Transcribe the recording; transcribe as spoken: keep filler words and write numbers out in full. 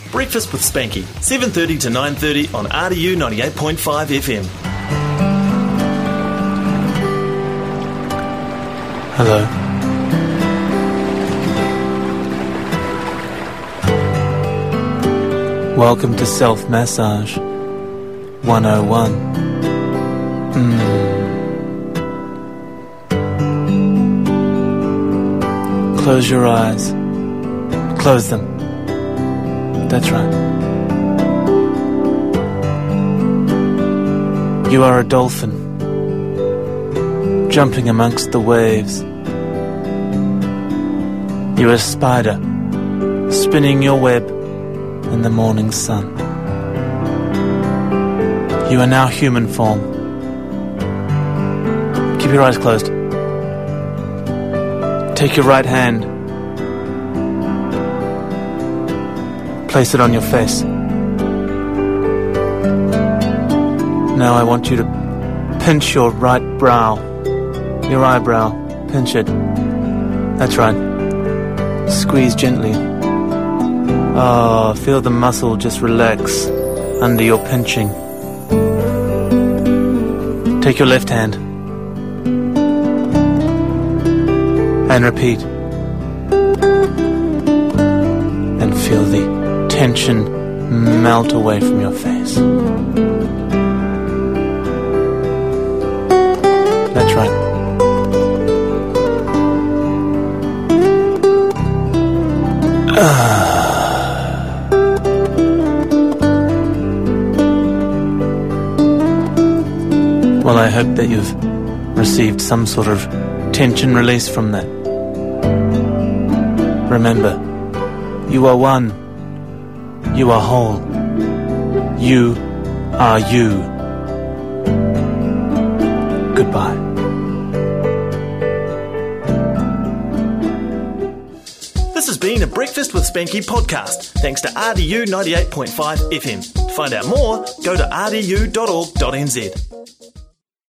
Breakfast with Spanky, seven thirty to nine thirty on R D U ninety-eight point five F M. Hello. Welcome to Self Massage one oh one. Mm. Close your eyes. Close them. That's right. You are a dolphin, jumping amongst the waves. You are a spider, spinning your web in the morning sun. You are now human form. Keep your eyes closed. Take your right hand. Place it on your face. Now I want you to pinch your right brow. Your eyebrow. Pinch it. That's right. Squeeze gently. Oh, feel the muscle just relax under your pinching. Take your left hand. And repeat. And feel the tension melt away from your face. That's right. Ah. Well, I hope that you've received some sort of tension release from that. Remember, you are one. You are whole. You are you. Goodbye. This has been a Breakfast with Spanky podcast, thanks to R D U ninety-eight point five F M. To find out more, go to r d u dot org dot n z.